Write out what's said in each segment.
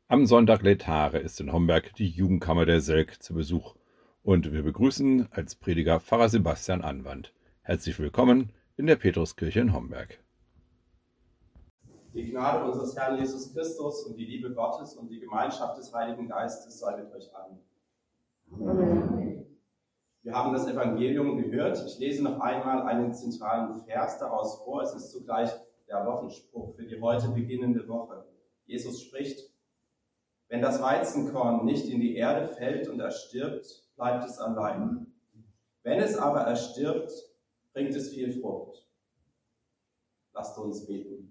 Am Sonntag Letare ist in Homberg die Jugendkammer der Selk zu Besuch und wir begrüßen als Prediger Pfarrer Sebastian Anwand. Herzlich willkommen in der Petruskirche in Homberg. Die Gnade unseres Herrn Jesus Christus und die Liebe Gottes und die Gemeinschaft des Heiligen Geistes sei mit euch allen. Amen. Wir haben das Evangelium gehört. Ich lese noch einmal einen zentralen Vers daraus vor. Es ist zugleich der Wochenspruch für die heute beginnende Woche. Jesus spricht: Wenn das Weizenkorn nicht in die Erde fällt und erstirbt, bleibt es allein. Wenn es aber erstirbt, bringt es viel Frucht. Lasst uns beten.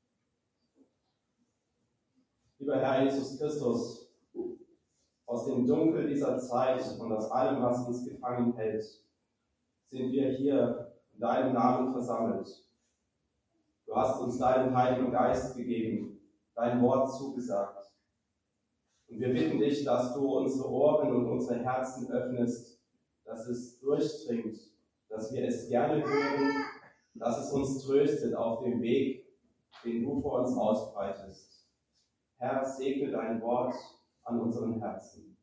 Lieber Herr Jesus Christus, aus dem Dunkel dieser Zeit und aus allem, was uns gefangen hält, sind wir hier in deinem Namen versammelt. Du hast uns deinen Heiligen Geist gegeben, dein Wort zugesagt. Und wir bitten dich, dass du unsere Ohren und unsere Herzen öffnest, dass es durchdringt, dass wir es gerne hören, dass es uns tröstet auf dem Weg, den du vor uns ausbreitest. Herr, segne dein Wort an unseren Herzen.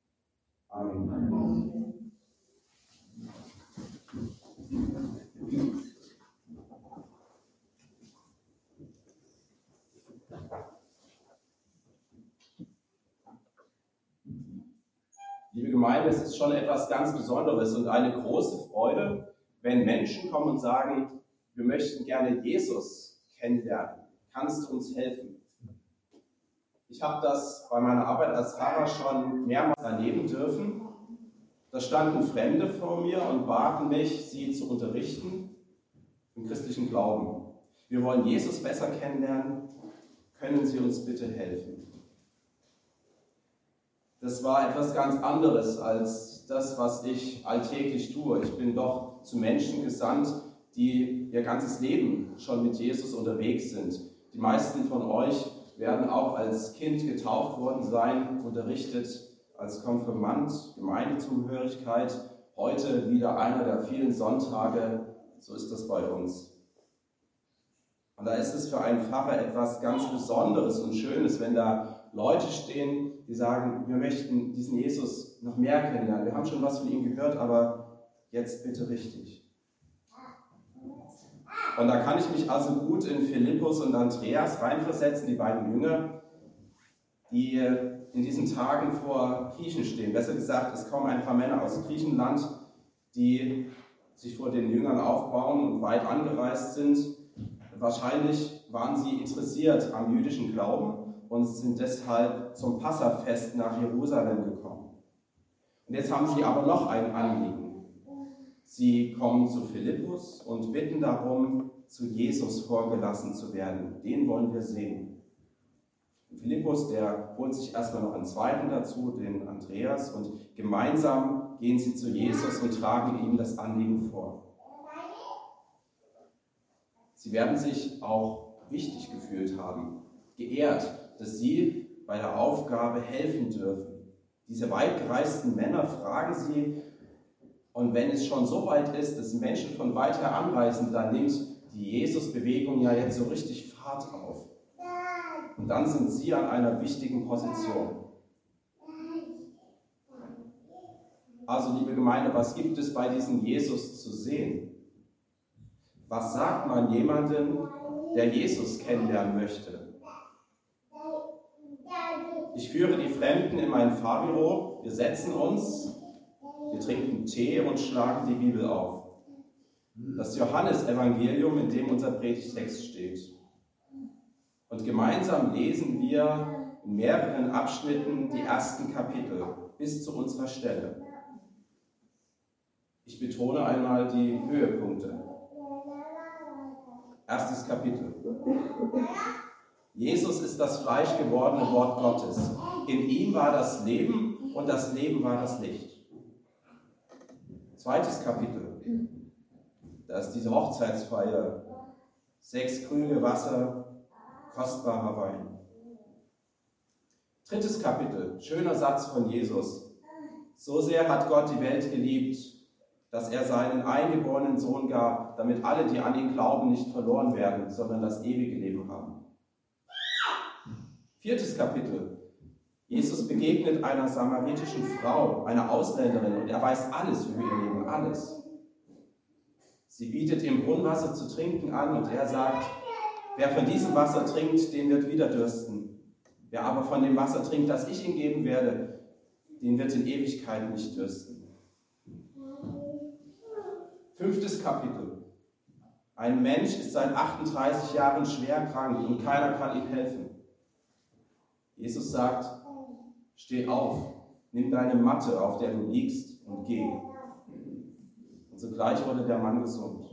Amen. Liebe Gemeinde, es ist schon etwas ganz Besonderes und eine große Freude, wenn Menschen kommen und sagen, wir möchten gerne Jesus kennenlernen. Kannst du uns helfen? Ich habe das bei meiner Arbeit als Pfarrer schon mehrmals erleben dürfen. Da standen Fremde vor mir und baten mich, sie zu unterrichten im christlichen Glauben. Wir wollen Jesus besser kennenlernen. Können Sie uns bitte helfen? Das war etwas ganz anderes als das, was ich alltäglich tue. Ich bin doch zu Menschen gesandt, die ihr ganzes Leben schon mit Jesus unterwegs sind. Die meisten von euch werden auch als Kind getauft worden sein, unterrichtet als Konfirmand, Gemeindezugehörigkeit. Heute wieder einer der vielen Sonntage, so ist das bei uns. Und da ist es für einen Pfarrer etwas ganz Besonderes und Schönes, wenn da Leute stehen, die sagen, wir möchten diesen Jesus noch mehr kennenlernen. Wir haben schon was von ihm gehört, aber jetzt bitte richtig. Und da kann ich mich also gut in Philippus und Andreas reinversetzen, die beiden Jünger, die in diesen Tagen vor Griechen stehen. Besser gesagt, es kommen ein paar Männer aus Griechenland, die sich vor den Jüngern aufbauen und weit angereist sind. Wahrscheinlich waren sie interessiert am jüdischen Glauben und sind deshalb zum Passafest nach Jerusalem gekommen. Und jetzt haben sie aber noch ein Anliegen. Sie kommen zu Philippus und bitten darum, zu Jesus vorgelassen zu werden. Den wollen wir sehen. Und Philippus, der holt sich erstmal noch einen zweiten dazu, den Andreas, und gemeinsam gehen sie zu Jesus und tragen ihm das Anliegen vor. Sie werden sich auch wichtig gefühlt haben, geehrt, dass sie bei der Aufgabe helfen dürfen. Diese weit gereisten Männer fragen sie, und wenn es schon so weit ist, dass Menschen von weit her anreisen, dann nimmt die Jesus-Bewegung ja jetzt so richtig Fahrt auf. Und dann sind sie an einer wichtigen Position. Also, liebe Gemeinde, was gibt es bei diesem Jesus zu sehen? Was sagt man jemandem, der Jesus kennenlernen möchte? Ich führe die Fremden in mein Fahrbüro, wir setzen uns, wir trinken Tee und schlagen die Bibel auf. Das Johannesevangelium, in dem unser Predigtext steht. Und gemeinsam lesen wir in mehreren Abschnitten die ersten Kapitel bis zu unserer Stelle. Ich betone einmal die Höhepunkte. Erstes Kapitel. Jesus ist das fleischgewordene Wort Gottes. In ihm war das Leben und das Leben war das Licht. Zweites Kapitel. Da ist diese Hochzeitsfeier. 6 Krüge Wasser, kostbarer Wein. Drittes Kapitel. Schöner Satz von Jesus. So sehr hat Gott die Welt geliebt, dass er seinen eingeborenen Sohn gab, damit alle, die an ihn glauben, nicht verloren werden, sondern das ewige Leben haben. 4. Kapitel. Jesus begegnet einer samaritischen Frau, einer Ausländerin, und er weiß alles über ihr Leben, alles. Sie bietet ihm Brunnenwasser zu trinken an und er sagt, wer von diesem Wasser trinkt, den wird wieder dürsten. Wer aber von dem Wasser trinkt, das ich ihm geben werde, den wird in Ewigkeit nicht dürsten. 5. Kapitel. Ein Mensch ist seit 38 Jahren schwer krank und keiner kann ihm helfen. Jesus sagt, steh auf, nimm deine Matte, auf der du liegst, und geh. Und sogleich wurde der Mann gesund.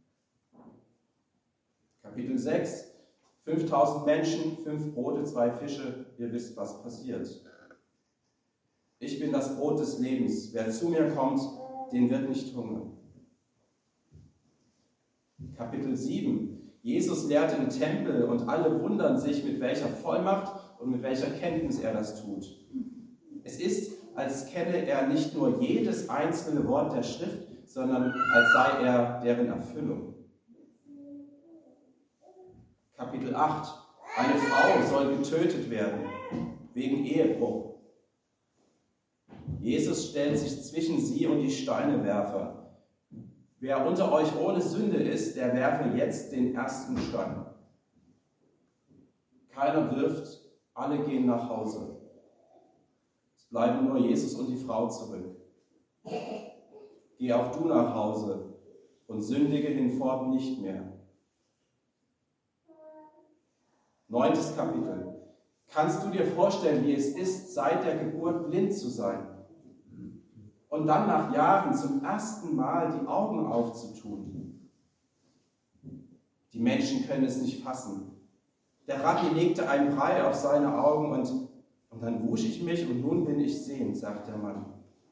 Kapitel 6. 5000 Menschen, 5 Brote, 2 Fische. Ihr wisst, was passiert. Ich bin das Brot des Lebens. Wer zu mir kommt, den wird nicht hungern. Kapitel 7. Jesus lehrt im Tempel und alle wundern sich, mit welcher Vollmacht und mit welcher Kenntnis er das tut. Es ist, als kenne er nicht nur jedes einzelne Wort der Schrift, sondern als sei er deren Erfüllung. Kapitel 8. Eine Frau soll getötet werden, wegen Ehebruch. Jesus stellt sich zwischen sie und die Steinewerfer. Wer unter euch ohne Sünde ist, der werfe jetzt den ersten Stein. Keiner wirft, alle gehen nach Hause. Es bleiben nur Jesus und die Frau zurück. Geh auch du nach Hause und sündige hinfort nicht mehr. 9. Kapitel. Kannst du dir vorstellen, wie es ist, seit der Geburt blind zu sein und dann nach Jahren zum ersten Mal die Augen aufzutun? Die Menschen können es nicht fassen. Der Rabbi legte ein Brei auf seine Augen und dann wusch ich mich und nun bin ich sehend, sagt der Mann.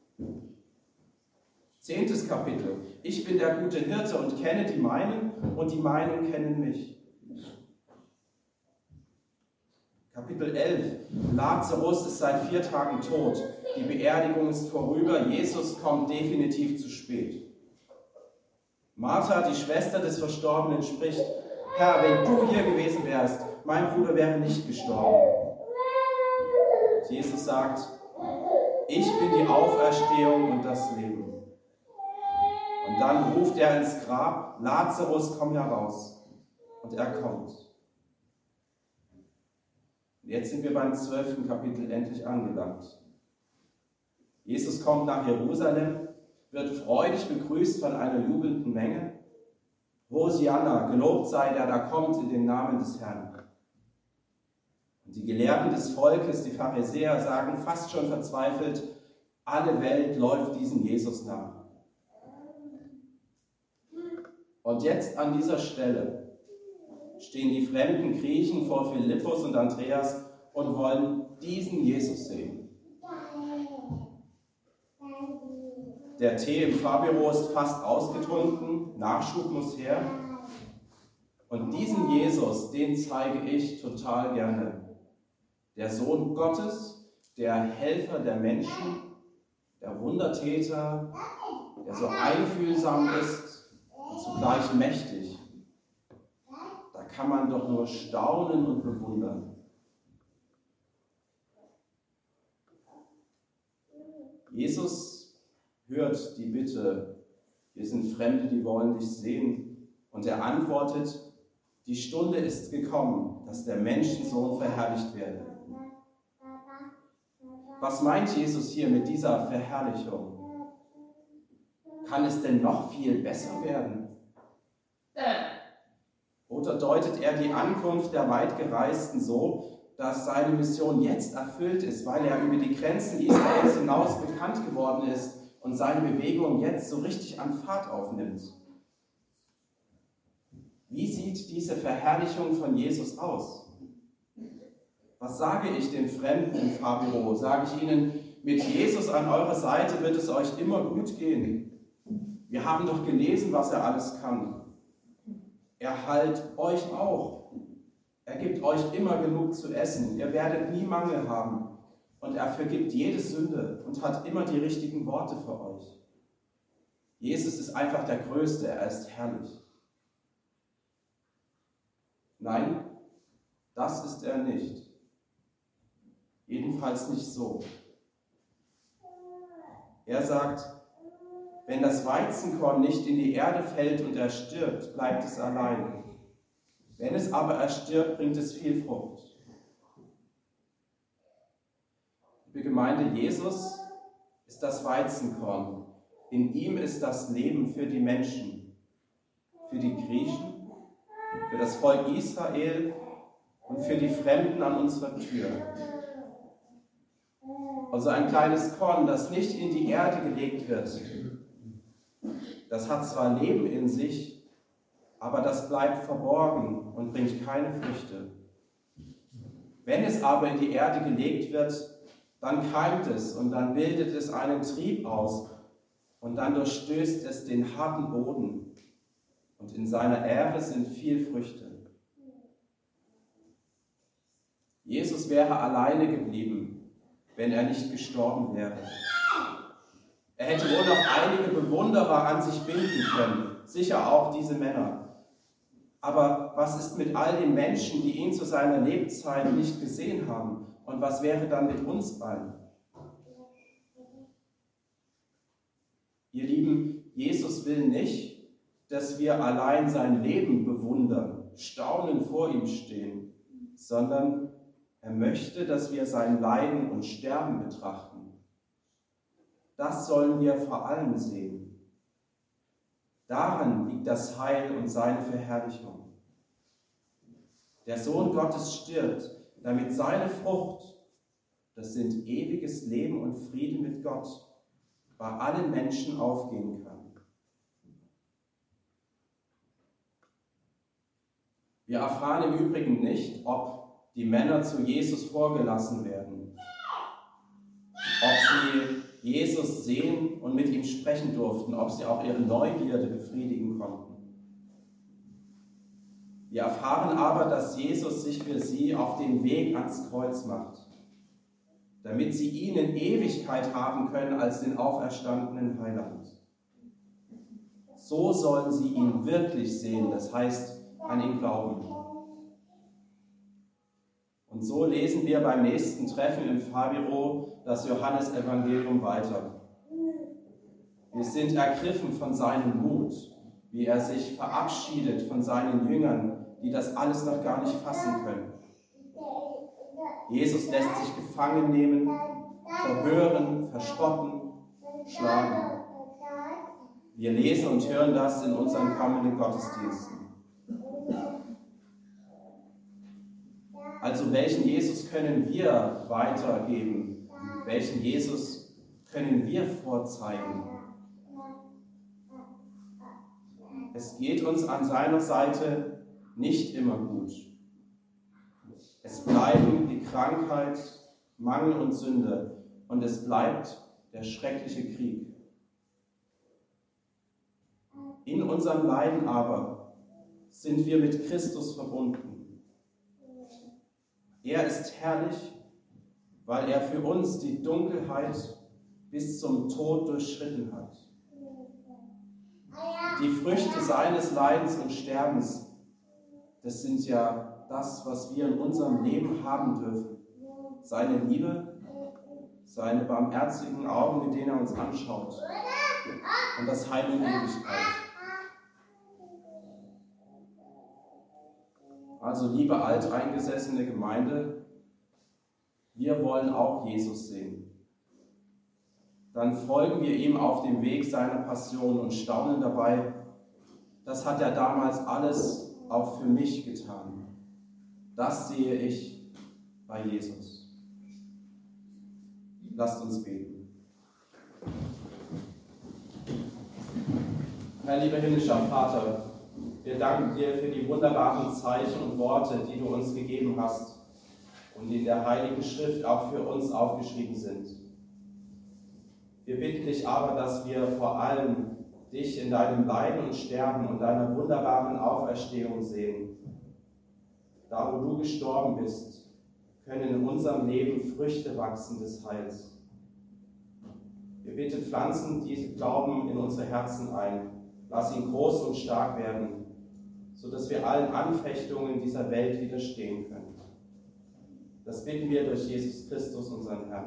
10. Kapitel. Ich bin der gute Hirte und kenne die meinen und die meinen kennen mich. Kapitel 11. Lazarus ist seit 4 Tagen tot. Die Beerdigung ist vorüber. Jesus kommt definitiv zu spät. Martha, die Schwester des Verstorbenen, spricht: Herr, wenn du hier gewesen wärst, mein Bruder wäre nicht gestorben. Jesus sagt: Ich bin die Auferstehung und das Leben. Und dann ruft er ins Grab: Lazarus, komm heraus. Und er kommt. Jetzt sind wir beim 12. Kapitel endlich angelangt. Jesus kommt nach Jerusalem, wird freudig begrüßt von einer jubelnden Menge. Hosianna, gelobt sei der da kommt in dem Namen des Herrn. Und die Gelehrten des Volkes, die Pharisäer, sagen fast schon verzweifelt: Alle Welt läuft diesem Jesus nach. Und jetzt an dieser Stelle stehen die fremden Griechen vor Philippus und Andreas und wollen diesen Jesus sehen. Der Tee im Fahrbüro ist fast ausgetrunken, Nachschub muss her. Und diesen Jesus, den zeige ich total gerne. Der Sohn Gottes, der Helfer der Menschen, der Wundertäter, der so einfühlsam ist und zugleich mächtig. Da kann man doch nur staunen und bewundern. Jesus hört die Bitte: Wir sind Fremde, die wollen dich sehen. Und er antwortet: Die Stunde ist gekommen, dass der Menschensohn verherrlicht werde. Was meint Jesus hier mit dieser Verherrlichung? Kann es denn noch viel besser werden? Oder deutet er die Ankunft der Weitgereisten so, dass seine Mission jetzt erfüllt ist, weil er über die Grenzen Israels hinaus bekannt geworden ist und seine Bewegung jetzt so richtig an Fahrt aufnimmt? Wie sieht diese Verherrlichung von Jesus aus? Was sage ich den Fremden im Fahrbüro? Sage ich ihnen: Mit Jesus an eurer Seite wird es euch immer gut gehen. Wir haben doch gelesen, was er alles kann. Er heilt euch auch. Er gibt euch immer genug zu essen. Ihr werdet nie Mangel haben. Und er vergibt jede Sünde und hat immer die richtigen Worte für euch. Jesus ist einfach der Größte. Er ist herrlich. Nein, das ist er nicht. jedenfalls nicht so. Er sagt, wenn das Weizenkorn nicht in die Erde fällt und erstirbt, bleibt es allein. Wenn es aber erstirbt, bringt es viel Frucht. Liebe Gemeinde, Jesus ist das Weizenkorn. In ihm ist das Leben für die Menschen, für die Griechen, für das Volk Israel und für die Fremden an unserer Tür. Also ein kleines Korn, das nicht in die Erde gelegt wird. Das hat zwar Leben in sich, aber das bleibt verborgen und bringt keine Früchte. Wenn es aber in die Erde gelegt wird, dann keimt es und dann bildet es einen Trieb aus und dann durchstößt es den harten Boden und in seiner Ähre sind viel Früchte. Jesus wäre alleine geblieben, wenn er nicht gestorben wäre. Er hätte wohl noch einige Bewunderer an sich binden können, sicher auch diese Männer. Aber was ist mit all den Menschen, die ihn zu seiner Lebzeit nicht gesehen haben? Und was wäre dann mit uns allen? Ihr Lieben, Jesus will nicht, dass wir allein sein Leben bewundern, staunend vor ihm stehen, sondern er möchte, dass wir sein Leiden und Sterben betrachten. Das sollen wir vor allem sehen. Daran liegt das Heil und seine Verherrlichung. Der Sohn Gottes stirbt, damit seine Frucht, das sind ewiges Leben und Frieden mit Gott, bei allen Menschen aufgehen kann. Wir erfahren im Übrigen nicht, ob die Männer zu Jesus vorgelassen werden, ob sie Jesus sehen und mit ihm sprechen durften, ob sie auch ihre Neugierde befriedigen konnten. Wir erfahren aber, dass Jesus sich für sie auf den Weg ans Kreuz macht, damit sie ihn in Ewigkeit haben können als den auferstandenen Heiland. So sollen sie ihn wirklich sehen, das heißt an ihn glauben. Und so lesen wir beim nächsten Treffen im Pfarrbüro das Johannesevangelium weiter. Wir sind ergriffen von seinem Mut, wie er sich verabschiedet von seinen Jüngern, die das alles noch gar nicht fassen können. Jesus lässt sich gefangen nehmen, verhören, verspotten, schlagen. Wir lesen und hören das in unseren kommenden Gottesdiensten. Also welchen Jesus können wir weitergeben? Welchen Jesus können wir vorzeigen? Es geht uns an seiner Seite nicht immer gut. Es bleiben die Krankheit, Mangel und Sünde und es bleibt der schreckliche Krieg. In unserem Leiden aber sind wir mit Christus verbunden. Er ist herrlich, weil er für uns die Dunkelheit bis zum Tod durchschritten hat. Die Früchte seines Leidens und Sterbens, das sind ja das, was wir in unserem Leben haben dürfen. Seine Liebe, seine barmherzigen Augen, mit denen er uns anschaut. Und das Heil in Ewigkeit. Also, liebe alteingesessene Gemeinde, wir wollen auch Jesus sehen. Dann folgen wir ihm auf dem Weg seiner Passion und staunen dabei, das hat er damals alles auch für mich getan. Das sehe ich bei Jesus. Lasst uns beten. Herr, lieber himmlischer Vater, wir danken dir für die wunderbaren Zeichen und Worte, die du uns gegeben hast und die in der Heiligen Schrift auch für uns aufgeschrieben sind. Wir bitten dich aber, dass wir vor allem dich in deinem Leiden und Sterben und deiner wunderbaren Auferstehung sehen. Da, wo du gestorben bist, können in unserem Leben Früchte wachsen des Heils. Wir bitten, pflanzen diesen Glauben in unsere Herzen ein. Lass ihn groß und stark werden, sodass wir allen Anfechtungen dieser Welt widerstehen können. Das bitten wir durch Jesus Christus, unseren Herrn.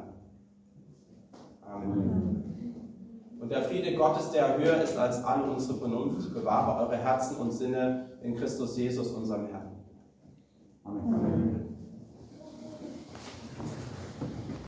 Amen. Und der Friede Gottes, der höher ist als alle unsere Vernunft, bewahre eure Herzen und Sinne in Christus Jesus, unserem Herrn.